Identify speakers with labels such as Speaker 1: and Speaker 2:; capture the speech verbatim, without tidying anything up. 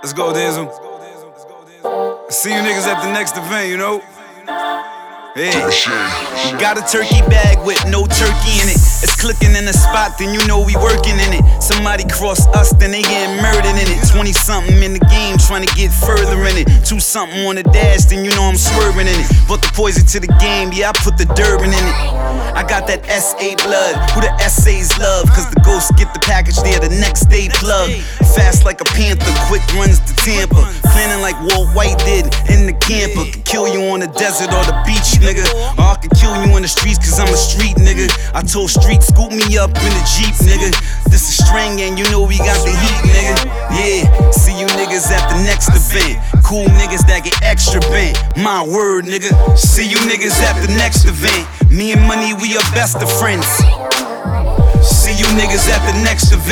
Speaker 1: Let's go, Denzel. See you niggas at the next event, you know? Hey.
Speaker 2: Got a turkey bag with no turkey in it. It's clicking in the spot, then you know we working in it. Somebody cross us, then they getting murdered in it. Twenty something in the game, trying to get further in it. Two something on the dash, then you know I'm swerving in it. But the poison to the game, yeah, I put the Durban in it. I got that S A blood, who the S As love. Cause the ghosts get the package there the next day plug. Fast like a panther, quick runs to Tampa. Planning like Walt White did in the camper. Could kill you on the desert or the beach, nigga. Or I could kill you in the streets cause I'm a street nigga. I told Street, scoop me up in the Jeep, nigga. This is string and you know we got the heat, nigga. Yeah, see you niggas at the next event. Cool niggas that get extra bent. My word, nigga. See you niggas at the next event. Me and Money, we are best of friends. See you niggas at the next event.